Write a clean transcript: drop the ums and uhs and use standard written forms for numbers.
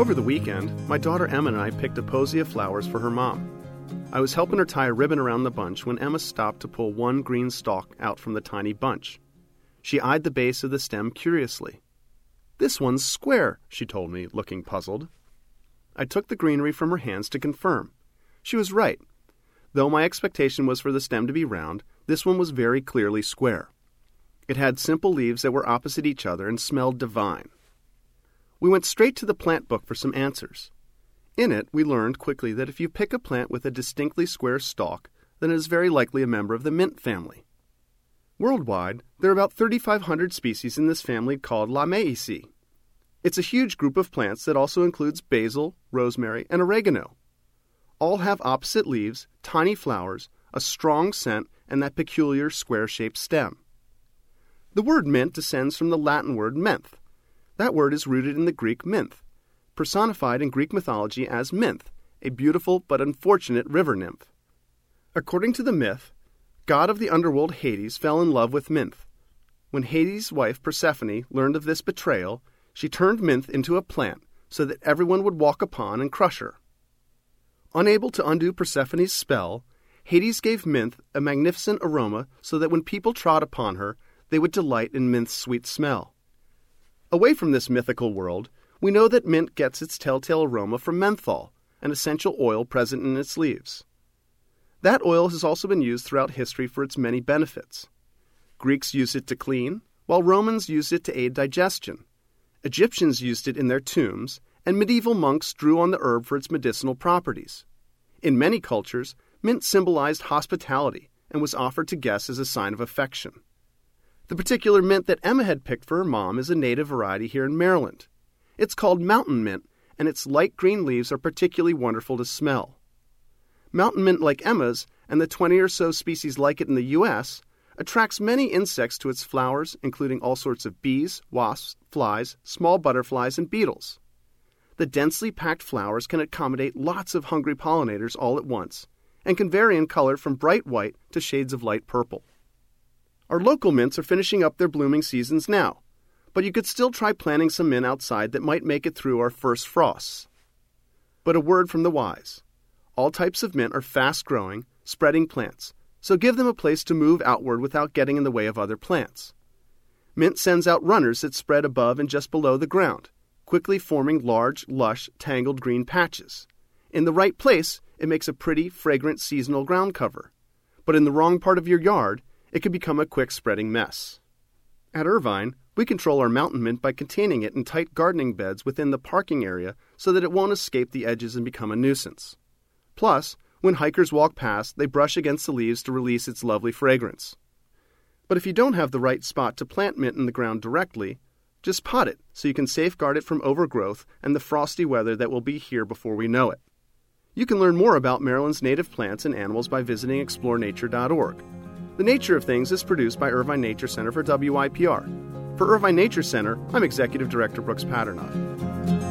Over the weekend, my daughter Emma and I picked a posy of flowers for her mom. I was helping her tie a ribbon around the bunch when Emma stopped to pull one green stalk out from the tiny bunch. She eyed the base of the stem curiously. "This one's square," she told me, looking puzzled. I took the greenery from her hands to confirm. She was right. Though my expectation was for the stem to be round, this one was very clearly square. It had simple leaves that were opposite each other and smelled divine. We went straight to the plant book for some answers. In it, we learned quickly that if you pick a plant with a distinctly square stalk, then it is very likely a member of the mint family. Worldwide, there are about 3,500 species in this family called Lamiaceae. It's a huge group of plants that also includes basil, rosemary, and oregano. All have opposite leaves, tiny flowers, a strong scent, and that peculiar square-shaped stem. The word mint descends from the Latin word menthe. That word is rooted in the Greek minth, personified in Greek mythology as Minth, a beautiful but unfortunate river nymph. According to the myth, god of the underworld Hades fell in love with Minth. When Hades' wife Persephone learned of this betrayal, she turned Minth into a plant so that everyone would walk upon and crush her. Unable to undo Persephone's spell, Hades gave Minth a magnificent aroma so that when people trod upon her, they would delight in Minth's sweet smell. Away from this mythical world, we know that mint gets its telltale aroma from menthol, an essential oil present in its leaves. That oil has also been used throughout history for its many benefits. Greeks used it to clean, while Romans used it to aid digestion. Egyptians used it in their tombs, and medieval monks drew on the herb for its medicinal properties. In many cultures, mint symbolized hospitality and was offered to guests as a sign of affection. The particular mint that Emma had picked for her mom is a native variety here in Maryland. It's called mountain mint, and its light green leaves are particularly wonderful to smell. Mountain mint, like Emma's, and the 20 or so species like it in the U.S., attracts many insects to its flowers, including all sorts of bees, wasps, flies, small butterflies, and beetles. The densely packed flowers can accommodate lots of hungry pollinators all at once, and can vary in color from bright white to shades of light purple. Our local mints are finishing up their blooming seasons now, but you could still try planting some mint outside that might make it through our first frosts. But a word from the wise. All types of mint are fast-growing, spreading plants, so give them a place to move outward without getting in the way of other plants. Mint sends out runners that spread above and just below the ground, quickly forming large, lush, tangled green patches. In the right place, it makes a pretty, fragrant seasonal ground cover. But in the wrong part of your yard, it can become a quick spreading mess. At Irvine, we control our mountain mint by containing it in tight gardening beds within the parking area so that it won't escape the edges and become a nuisance. Plus, when hikers walk past, they brush against the leaves to release its lovely fragrance. But if you don't have the right spot to plant mint in the ground directly, just pot it so you can safeguard it from overgrowth and the frosty weather that will be here before we know it. You can learn more about Maryland's native plants and animals by visiting explorenature.org. The Nature of Things is produced by Irvine Nature Center for WIPR. For Irvine Nature Center, I'm Executive Director Brooks Paternotte.